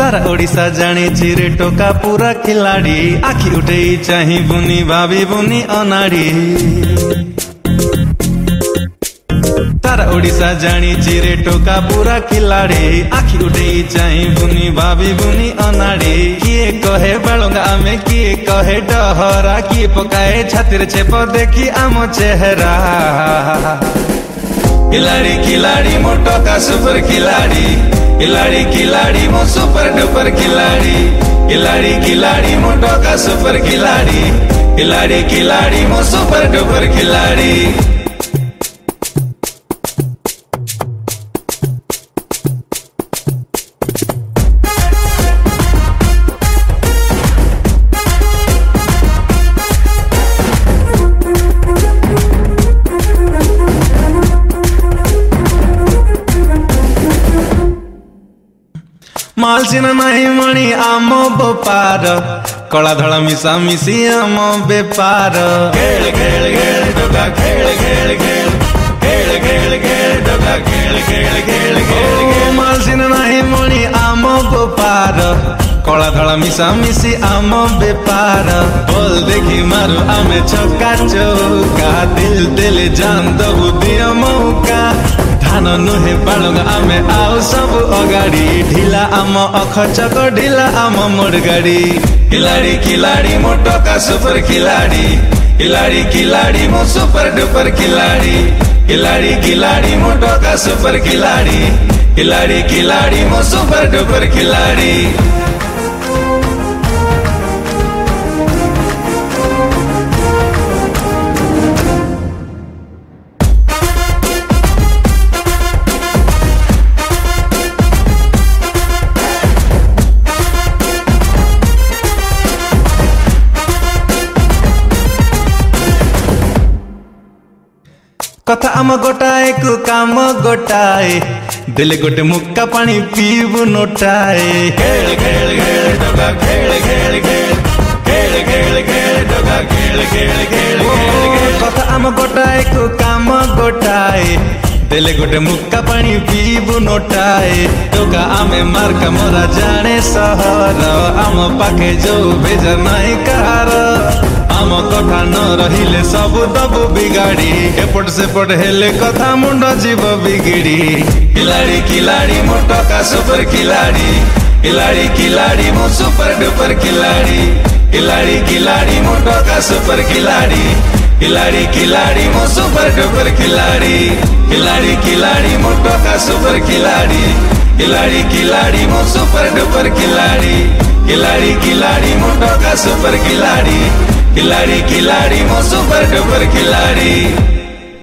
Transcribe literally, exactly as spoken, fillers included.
तारा ओडिशा जानी चिरे टोका पूरा खिलाड़ी आखि उठे चाही बुनी भाभी बुनी अनाड़ी तारा ओडिशा जानी चिरे टोका पूरा खिलाड़ी आखि उठे चाही बुनी भाभी बुनी अनाड़ी किए कहे बालुंगा आमे किए कहे डहरा किए पकाए छातिर छेप देखी आम चेहरा खिलाड़ी खिलाड़ी मोटो का सुपर खिलाड़ी खिलाड़ी खिलाड़ी मो सुपर डुपर खिलाड़ी खिलाड़ी खिलाड़ी मोटो का सुपर खिलाड़ी खिलाड़ी खिलाड़ी मो सुपर डुपर खिलाड़ी मालसिन नहीं मणि आम बेपार कला धड़ा मिसा मिसी आम बेपार खेल खेल खेल डोगा खेल खेल खेल खेल खेल खेल डोगा खेल खेल खेल खेल मालसिन नहीं मणि आम बेपार कला धड़ा मिसा मिसी आम बेपार बोल देखी मारू आमे छक्का चौका दिल दिल जान दबु दिया मौका धान नुहे बालुंगा आमे आउ सब अगाड़ी ढिला आम अखचक ढिला आम मोड़गाड़ी खिलाड़ी खिलाड़ी मोटो का सुपर खिलाड़ी खिलाड़ी खिलाड़ी मो सुपर डुपर खिलाड़ी खिलाड़ी खिलाड़ी मोटो का सुपर खिलाड़ी खिलाड़ी खिलाड़ी मो सुपर डुपर खिलाड़ी कथा आम गोटाए को काम गोटाए दिल गोटे मुक्का पानी पीबू नोटाए खेल खेल खेल डोगा खेल खेल खेल खेल खेल खेल डोगा खेल खेल खेल कथा आम गोटाए को काम गोटाए दिल गोटे मुक्का पानी पीबू नोटाए डोगा आमे मार्का मोरा जाने सहर आम पाखे जो बेजा नहीं कार आम कथा न रहिले सब दबु बिगाड़ी एपट सेपट हेले कथा मुंड जीव बिगिड़ी खिलाड़ी खिलाड़ी मोटो का सुपर खिलाड़ी खिलाड़ी खिलाड़ी मो सुपर डुपर खिलाड़ी खिलाड़ी खिलाड़ी मोटो का सुपर खिलाड़ी खिलाड़ी खिलाड़ी मो सुपर डुपर खिलाड़ी खिलाड़ी खिलाड़ी मोटो का सुपर खिलाड़ी खिलाड़ी खिलाड़ी मो सुपर डुपर खिलाड़ी खिलाड़ी खिलाड़ी मोटो का सुपर खिलाड़ी खिलाड़ी खिलाड़ी मो सुपर डुपर खिलाड़ी।